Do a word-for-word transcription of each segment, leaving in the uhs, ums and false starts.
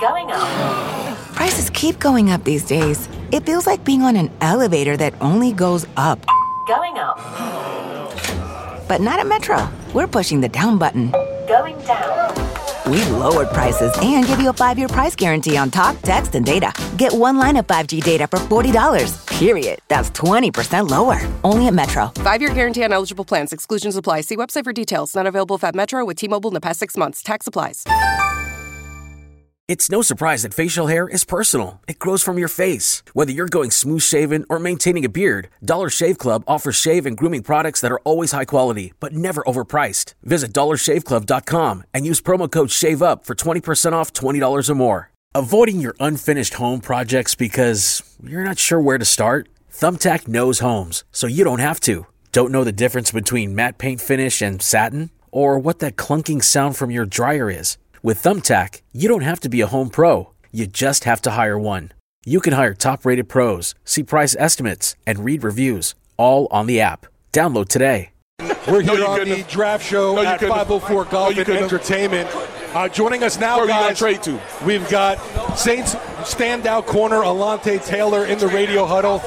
Going up. Prices keep going up these days. It feels like being on an elevator that only goes up. Going up. But not at Metro. We're pushing the down button. Going down. We've lowered prices and give you a five-year price guarantee on talk, text, and data. Get one line of five G data for forty dollars. Period. That's twenty percent lower. Only at Metro. Five-year guarantee on eligible plans. Exclusions apply. See website for details. Not available at Metro with T-Mobile in the past six months. Tax applies. It's no surprise that facial hair is personal. It grows from your face. Whether you're going smooth shaven or maintaining a beard, Dollar Shave Club offers shave and grooming products that are always high quality, but never overpriced. Visit dollar shave club dot com and use promo code SHAVEUP for twenty percent off twenty dollars or more. Avoiding your unfinished home projects because you're not sure where to start? Thumbtack knows homes, so you don't have to. Don't know the difference between matte paint finish and satin? Or what that clunking sound from your dryer is? With Thumbtack, you don't have to be a home pro. You just have to hire one. You can hire top-rated pros, see price estimates, and read reviews, all on the app. Download today. We're here no, on couldn't. the draft show no, at five oh four Golf no, and Entertainment. Uh, joining us now, Where guys, are you gonna trade to? We've got Saints standout corner Alontae Taylor in the radio huddle.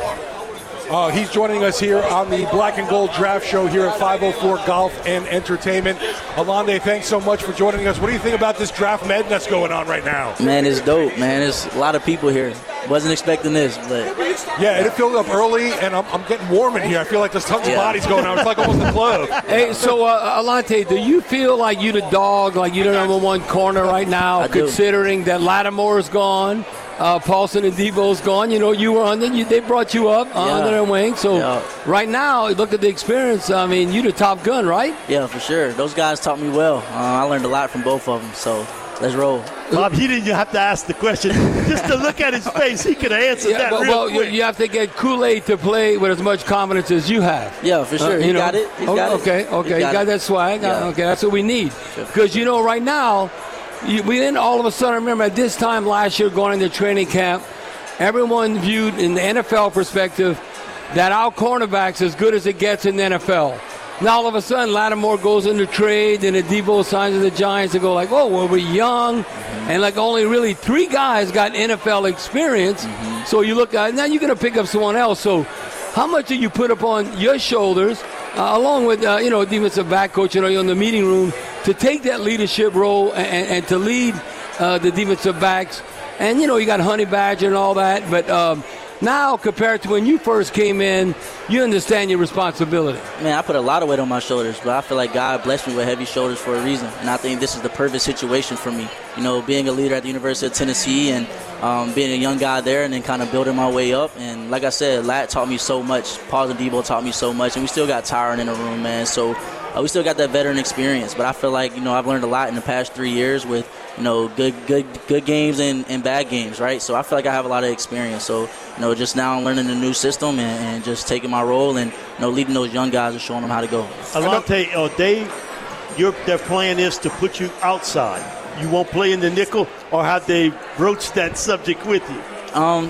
Uh, he's joining us here on the Black and Gold Draft Show here at five oh four Golf and Entertainment. Alontae, thanks so much for joining us. What do you think about this draft madness going on right now? Man, it's dope, man. There's a lot of people here. Wasn't expecting this, but... Yeah, it filled up early, and I'm, I'm getting warm in here. I feel like there's tons yeah. of bodies going on. It's like almost a club. Hey, so, uh, Alontae, do you feel like you the dog, like you're the number one corner right now, I considering do. that Lattimore's gone? Uh, Paulson and Debo's gone. You know, you were under. You, they brought you up uh, yeah. under their wing. So yeah. right now, look at the experience. I mean, you the top gun, right? Yeah, for sure. Those guys taught me well. Uh, I learned a lot from both of them. So let's roll. Bob, he didn't have to ask the question. Just to look at his face, he could have answered yeah, that but, real well, quick. You have to get Kool-Aid to play with as much confidence as you have. Yeah, for sure. Uh, he you know? got it. He's oh, got okay, it. okay. You got, got that swag. Yeah. Okay, that's what we need. Because, you know, right now, you, we didn't all of a sudden remember at this time last year going into training camp, everyone viewed in the N F L perspective that our cornerback's as good as it gets in the N F L. Now all of a sudden Lattimore goes into trade and the Debo signs of the Giants and go like, oh, well, we're young. Mm-hmm. And like only really three guys got N F L experience. Mm-hmm. So you look at now you're going to pick up someone else. So how much do you put upon your shoulders, uh, along with, uh, you know, defensive back coach, you know, in the meeting room, to take that leadership role and, and to lead uh, the defensive backs? And, you know, you got Honey Badger and all that. But um, now, compared to when you first came in, you understand your responsibility. Man, I put a lot of weight on my shoulders, but I feel like God blessed me with heavy shoulders for a reason. And I think this is the perfect situation for me. You know, being a leader at the University of Tennessee and um, being a young guy there and then kind of building my way up. And like I said, Lat taught me so much. Paul and Debo taught me so much. And we still got Tyron in the room, man. So uh, we still got that veteran experience. But I feel like, you know, I've learned a lot in the past three years with, you know, good good good games and, and bad games, right? So I feel like I have a lot of experience. So, you know, just now I'm learning the new system and, and just taking my role and, you know, leading those young guys and showing them how to go. Alontae, uh, they, your, their plan is to put you outside. You won't play in the nickel, or have they broached that subject with you? Um,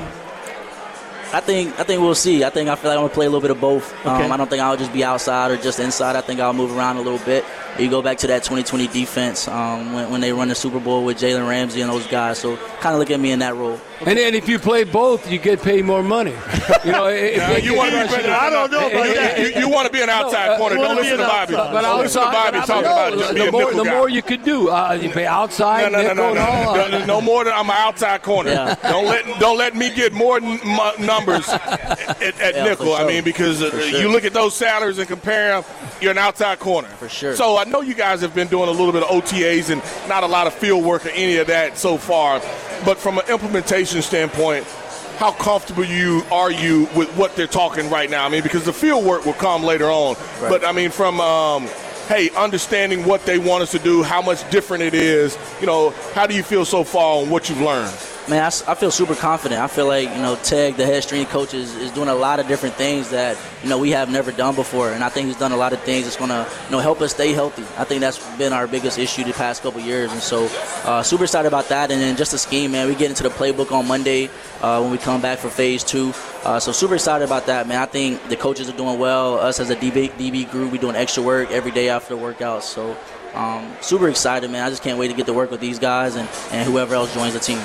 I think I think we'll see. I think I feel like I'm going to play a little bit of both. Okay. Um, I don't think I'll just be outside or just inside. I think I'll move around a little bit. You go back to that twenty twenty defense um, when, when they run the Super Bowl with Jalen Ramsey and those guys. So kind of look at me in that role. And then if you play both, you get paid more money. You know, if yeah, you want to be better. I don't know about that. You, you want to be an outside no, corner. Uh, don't listen to Bobby. But don't outside, listen to Bobby talking no, about just the being more, a nickel the guy. more you could do. Uh, you pay outside, no, no, nickel, no, no, and all. no, no, no more than I'm an outside corner. Yeah. Don't let don't let me get more n- m- numbers at, at yeah, nickel. sure. I mean, because uh, sure. you look at those salaries and compare them, you're an outside corner. For sure. So I know you guys have been doing a little bit of O T As and not a lot of field work or any of that so far. But from an implementation standpoint, how comfortable you are you with what they're talking right now? I mean, because the field work will come later on. Right. But, I mean, from, um, hey, understanding what they want us to do, how much different it is, you know, how do you feel so far on what you've learned? Man, I, I feel super confident. I feel like, you know, Teg, the head strength coach, is, is doing a lot of different things that, you know, we have never done before. And I think he's done a lot of things that's going to, you know, help us stay healthy. I think that's been our biggest issue the past couple of years. And so uh, super excited about that. And then just the scheme, man, we get into the playbook on Monday uh, when we come back for phase two. Uh, so super excited about that, man. I think the coaches are doing well. Us as a D B, D B group, we're doing extra work every day after the workouts. So um, super excited, man. I just can't wait to get to work with these guys and, and whoever else joins the team.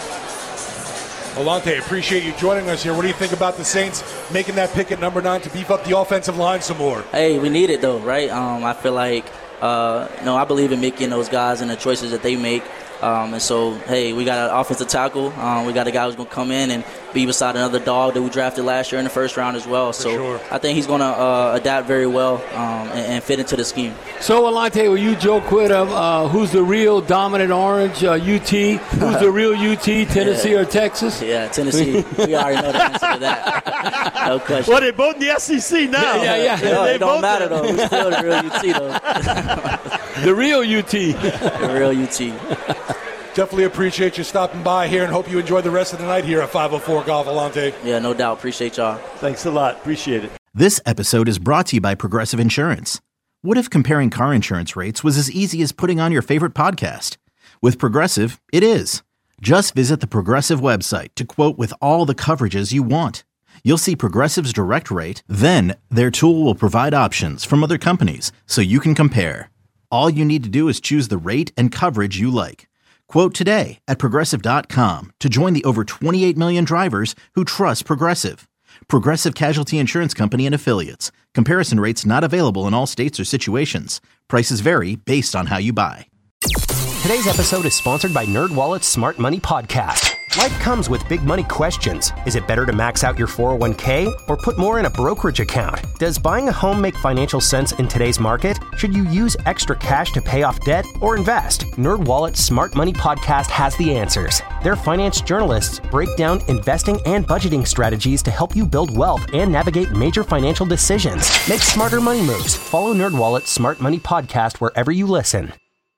Alante, appreciate you joining us here. What do you think about the Saints making that pick at number nine to beef up the offensive line some more? Hey, we need it, though, right? Um, I feel like, uh, you know, I believe in Mickey and those guys and the choices that they make. Um, and so, hey, we got an offensive tackle. Um, we got a guy who's going to come in and be beside another dog that we drafted last year in the first round as well. For so sure. I think he's going to uh, adapt very well um, and, and fit into the scheme. So, Alante, will you joke with uh, uh, who's the real dominant orange, uh, U T? Who's the real U T, Tennessee yeah. or Texas? Yeah, Tennessee. We already know the answer to that. No question. Well, they're both in the S E C now. Yeah, yeah, yeah. No, They it don't both matter, are. though. We're still the real U T, though. The real U T. The real U T. Definitely appreciate you stopping by here and hope you enjoy the rest of the night here at five oh four Golf. Alante. Yeah, no doubt. Appreciate y'all. Thanks a lot. Appreciate it. This episode is brought to you by Progressive Insurance. What if comparing car insurance rates was as easy as putting on your favorite podcast? With Progressive, it is. Just visit the Progressive website to quote with all the coverages you want. You'll see Progressive's direct rate, then their tool will provide options from other companies so you can compare. All you need to do is choose the rate and coverage you like. Quote today at Progressive dot com to join the over twenty-eight million drivers who trust Progressive. Progressive Casualty Insurance Company and Affiliates. Comparison rates not available in all states or situations. Prices vary based on how you buy. Today's episode is sponsored by NerdWallet's Smart Money Podcast. Life comes with big money questions. Is it better to max out your four oh one k or put more in a brokerage account? Does buying a home make financial sense in today's market? Should you use extra cash to pay off debt or invest? NerdWallet's Smart Money Podcast has the answers. Their finance journalists break down investing and budgeting strategies to help you build wealth and navigate major financial decisions. Make smarter money moves. Follow NerdWallet's Smart Money Podcast wherever you listen.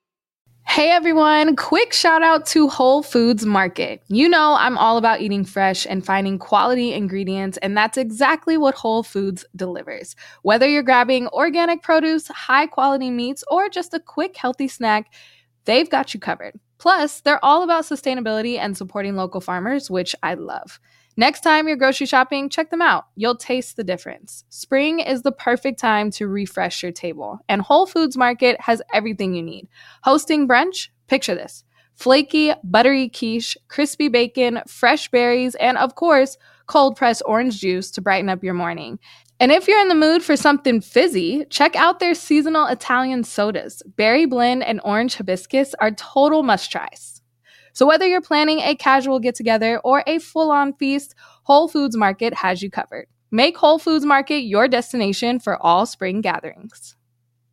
Hey everyone, quick shout out to Whole Foods Market. You know I'm all about eating fresh and finding quality ingredients, and that's exactly what Whole Foods delivers. Whether you're grabbing organic produce, high quality meats, or just a quick healthy snack, they've got you covered. Plus, they're all about sustainability and supporting local farmers, which I love. Next time you're grocery shopping, check them out. You'll taste the difference. Spring is the perfect time to refresh your table, and Whole Foods Market has everything you need. Hosting brunch? Picture this. Flaky, buttery quiche, crispy bacon, fresh berries, and of course, cold-pressed orange juice to brighten up your morning. And if you're in the mood for something fizzy, check out their seasonal Italian sodas. Berry blend and orange hibiscus are total must-tries. So whether you're planning a casual get-together or a full-on feast, Whole Foods Market has you covered. Make Whole Foods Market your destination for all spring gatherings.